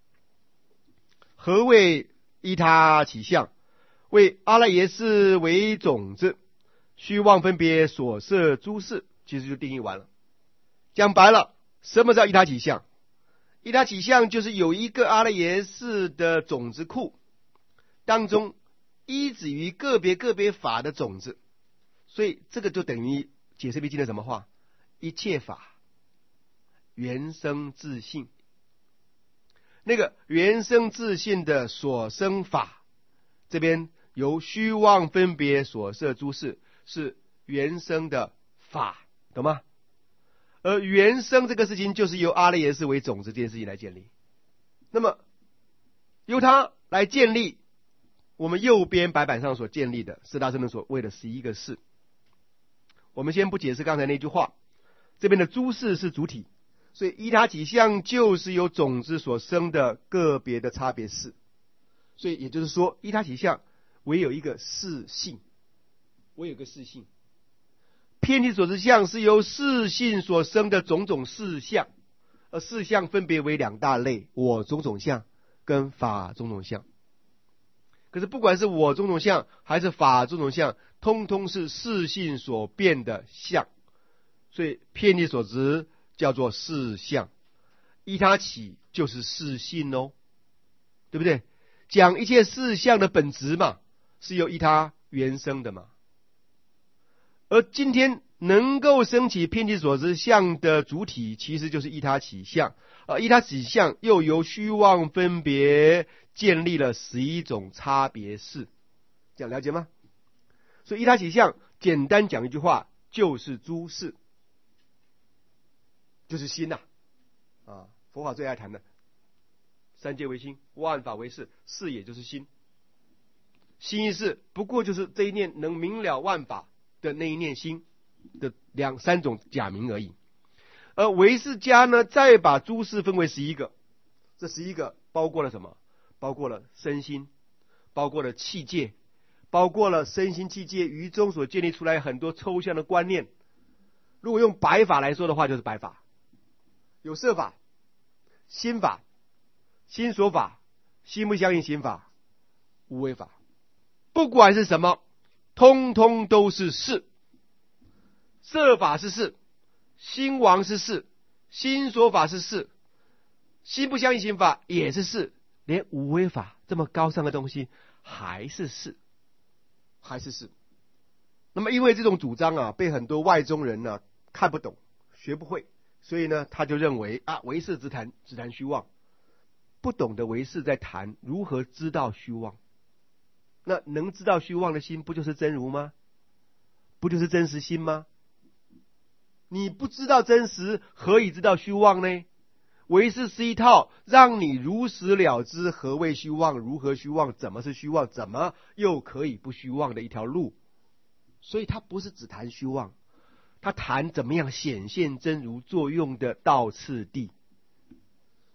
何谓依他起相？为阿赖耶识为种子，虚妄分别所摄诸事，其实就定义完了。讲白了，什么叫依他起相？依他起相就是有一个阿赖耶识的种子库当中，依止于个别法的种子，所以这个就等于解释密经的什么话？一切法原生自性。那个原生自性的所生法，这边由虚妄分别所摄诸事，是原生的法，懂吗？而原生这个事情就是由阿赖耶识为种子这件事情来建立。那么由它来建立我们右边白板上所建立的四大乘的所谓的11个事。我们先不解释刚才那句话，这边的诸事是主体，所以依他起相就是由种子所生的个别的差别事。所以也就是说，依他起相唯有一个事性，唯有一个事性。遍计所知相是由事性所生的种种事相，而事相分别为两大类：我种种相跟法种种相。可是不管是我种种相还是法种种相，通通是事性所变的相，所以遍计所知叫做事相，依他起就是事性哦，对不对？讲一切事相的本质嘛，是由依他原生的嘛。而今天能够升起遍计所知相的主体，其实就是依他起相，而依他起相又由虚妄分别建立了11种差别事，这样了解吗？所以依他起相简单讲一句话，就是诸事，就是心呐。佛法最爱谈的三界为心，万法为事，事也就是心。心一事不过就是这一念能明了万法的那一念心的3种假名而已。而唯识家呢，再把诸事分为11个，这11个包括了什么？包括了身心，包括了气界，包括了身心气界于中所建立出来很多抽象的观念。如果用白法来说的话，就是白法，有色法、心法、心所法、心不相应行法、无为法，不管是什么，通通都是事。色法是事，心王是事，心所法是事，心不相应行法也是事，连无为法这么高尚的东西还是事，还是事。那么因为这种主张被很多外宗人看不懂，学不会，所以呢他就认为唯识只谈虚妄，不懂得唯识在谈如何知道虚妄。那能知道虚妄的心不就是真如吗？不就是真实心吗？你不知道真实，何以知道虚妄呢？唯识是一套让你如实了知何谓虚妄，如何虚妄，怎么是虚妄，怎么又可以不虚妄的一条路。所以它不是只谈虚妄，它谈怎么样显现真如作用的道次第。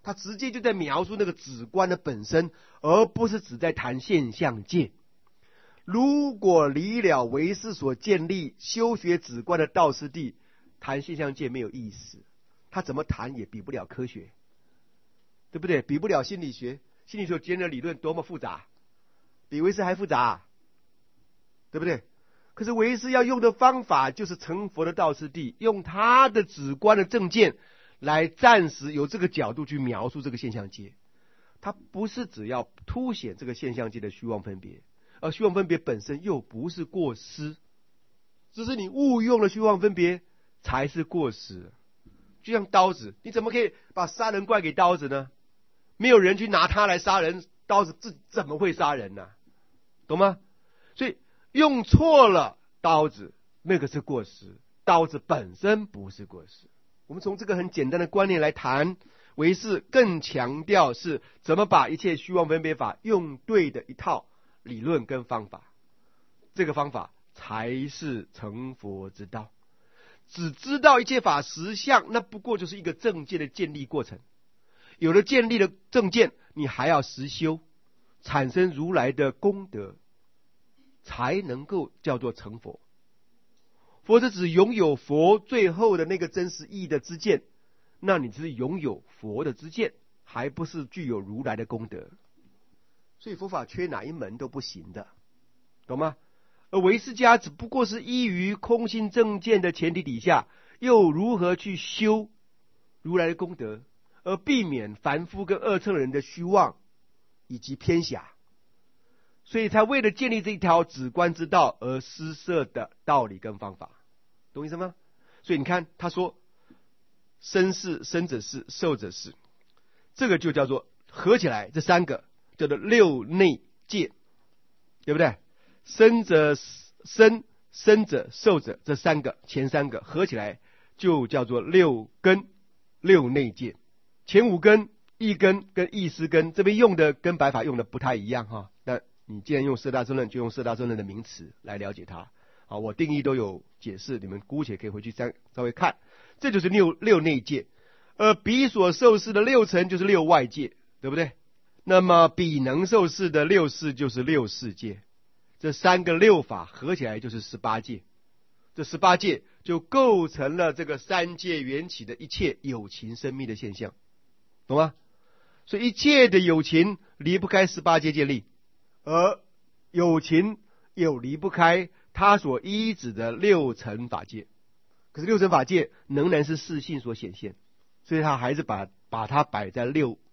他直接就在描述那个止观的本身，而不是只在谈现象界。如果离了唯识所建立修学止观的道师地，谈现象界没有意思，他怎么谈也比不了科学，对不对？比不了心理学，心理学间的理论多么复杂，比唯识还复杂，对不对？可是唯识要用的方法就是成佛的道师地，用他的止观的正见来暂时由这个角度去描述这个现象界，它不是只要凸显这个现象界的虚妄分别，而虚妄分别本身又不是过失，只是你误用了虚妄分别才是过失。就像刀子，你怎么可以把杀人怪给刀子呢？没有人去拿它来杀人，刀子怎么会杀人呢？懂吗？所以用错了刀子，那个是过失，刀子本身不是过失。我们从这个很简单的观念来谈唯识，更强调是怎么把一切虚妄分别法用对的一套理论跟方法，这个方法才是成佛之道。只知道一切法实相，那不过就是一个正见的建立过程。有了建立的正见，你还要实修，产生如来的功德，才能够叫做成佛。佛是指拥有佛最后的那个真实意义的知见，那你是拥有佛的知见，还不是具有如来的功德。所以佛法缺哪一门都不行的，懂吗？而唯识家只不过是依于空性正见的前提底下，又如何去修如来的功德，而避免凡夫跟二乘人的虚妄以及偏狭，所以才为了建立这一条止观之道而施设的道理跟方法，懂意思吗？所以你看他说生是、生者是、受者是，这个就叫做合起来，这三个叫做六内界，对不对？生者生、生者受者，这三个前三个合起来就叫做六根、六内界。前五根一根跟意识根这边用的跟白法用的不太一样哈。那你既然用四大争论，就用四大争论的名词来了解它。好，我定义都有解释，你们姑且可以回去稍微看。这就是六内界，彼所受事的六尘就是六外界，对不对？那么彼能受事的六事就是六世界。这三个六法合起来就是18界，这18界就构成了这个三界缘起的一切有情生命的现象，懂吗？所以一切的有情离不开18界界力，而有情又离不开他所依止的六尘法界。可是六尘法界仍然是四性所显现，所以他还是把它摆在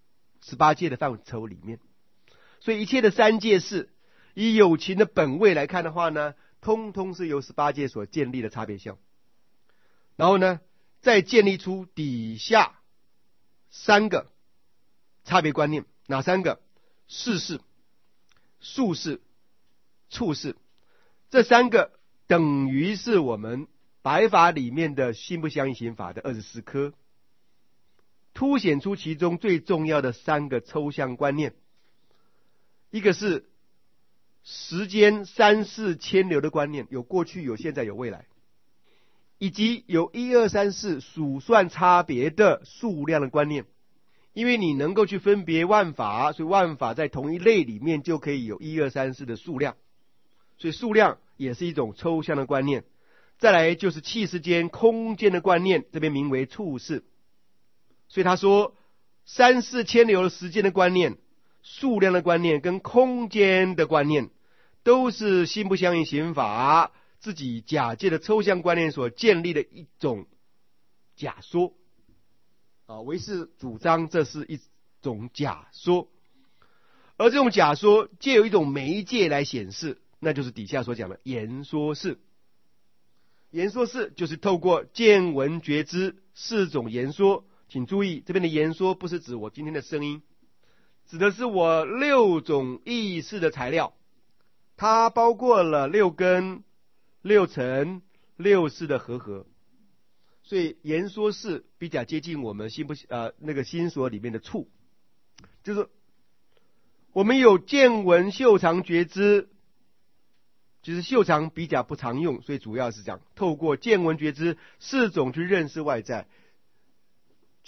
18界的范畴里面。所以一切的三界是以有情的本位来看的话呢，通通是由18界所建立的差别相，然后呢再建立出底下三个差别观念，哪三个？事事、数事、处事，这三个等于是我们白法里面的心不相应行法的24科，凸显出其中最重要的三个抽象观念。一个是时间三世千流的观念，有过去、有现在、有未来，以及有1、2、3、4数算差别的数量的观念。因为你能够去分别万法，所以万法在同一类里面就可以有1、2、3、4的数量，所以数量也是一种抽象的观念。再来就是气世间空间的观念，这边名为处事。所以他说三世千流的时间的观念、数量的观念跟空间的观念，都是心不相应行法自己假借的抽象观念所建立的一种假说。唯识主张这是一种假说，而这种假说借由一种媒介来显示，那就是底下所讲的言说式。言说式就是透过见闻觉知4种言说，请注意这边的言说不是指我今天的声音，指的是我6种意识的材料，它包括了6根、6尘、6识的合。所以言说式比较接近我们那个心所里面的处，就是我们有见闻嗅尝觉知，其实嗅尝比较不常用，所以主要是讲透过见闻觉知4种去认识外在，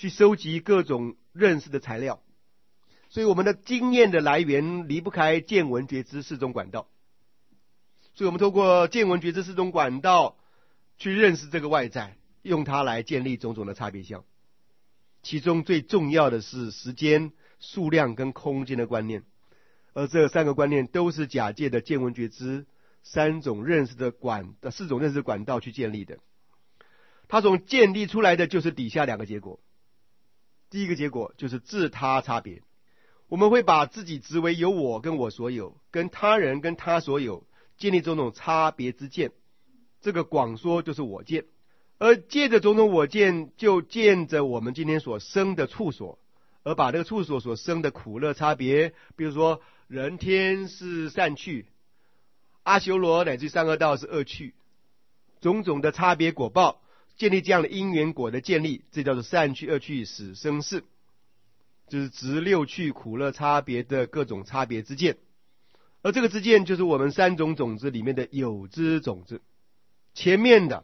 去收集各种认识的材料。所以我们的经验的来源离不开见闻觉知四种管道。所以我们透过见闻觉知四种管道去认识这个外在，用它来建立种种的差别相。其中最重要的是时间、数量跟空间的观念，而这三个观念都是假借的见闻觉知四种认识的管道去建立的。它所建立出来的就是底下两个结果。第一个结果就是自他差别，我们会把自己执为有我跟我所有，跟他人跟他所有，建立种种差别之见。这个广说就是我见，而借着种种我见，就见着我们今天所生的处所，而把这个处所所生的苦乐差别，比如说人天是善趣，阿修罗乃至三恶道是恶趣，种种的差别果报，建立这样的因缘果的建立，这叫做善趣、恶趣、死生事，就是执六趣苦乐差别的各种差别之见。而这个之见就是我们三种种子里面的有之种子。前面的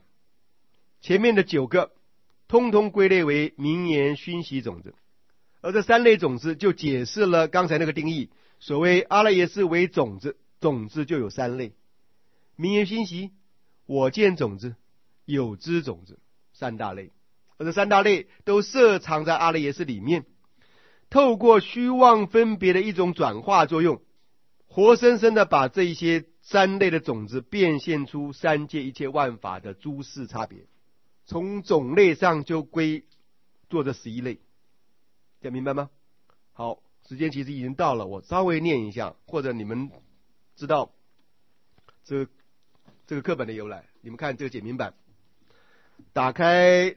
9个通通归类为名言熏习种子，而这三类种子就解释了刚才那个定义。所谓阿赖耶识为种子，种子就有三类：名言熏习、我见种子、有知种子，三大类。而这三大类都摄藏在阿赖耶识里面，透过虚妄分别的一种转化作用，活生生的把这一些三类的种子变现出三界一切万法的诸事差别，从种类上就归做这11类，这样明白吗？好，时间其实已经到了，我稍微念一下，或者你们知道这个课本的由来。你们看这个简明版，打开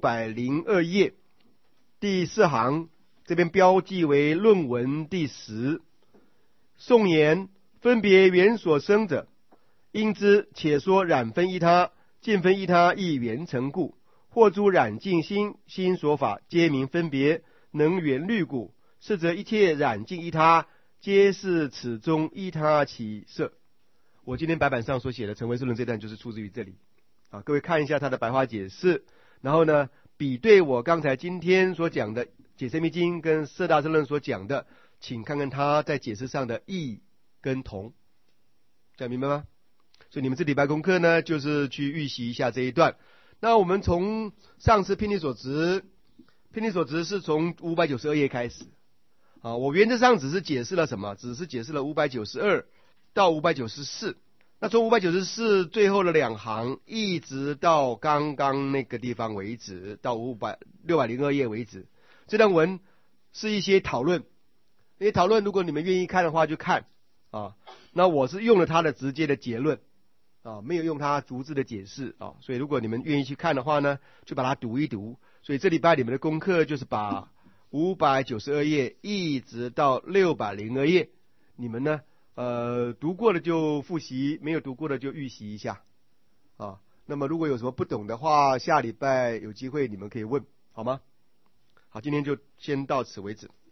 602页第4行，这边标记为论文第10。颂言分别缘所生者，因之且说染分依他，见分依他亦缘成故，或诸染净心，心所法皆名分别，能缘虑故。是则一切染净依他，皆是此中依他起色。我今天白板上所写的成唯识论这段就是出自于这里啊，各位看一下他的白话解释，然后呢比对我刚才今天所讲的解深密经跟色大乘论所讲的，请看看他在解释上的异跟同，这样明白吗？所以你们这礼拜功课呢，就是去预习一下这一段。那我们从上次遍体所执是从592页开始啊，我原则上只是解释了什么？只是解释了592到594。那从594最后的2行，一直到刚刚那个地方为止，到602页为止，这段文是一些讨论。那些讨论，如果你们愿意看的话，就看啊。那我是用了他的直接的结论啊，没有用他逐字的解释啊。所以如果你们愿意去看的话呢，就把它读一读。所以这礼拜你们的功课就是把592页一直到602页，你们呢读过的就复习，没有读过的就预习一下啊。那么如果有什么不懂的话，下礼拜有机会你们可以问，好吗？好，今天就先到此为止。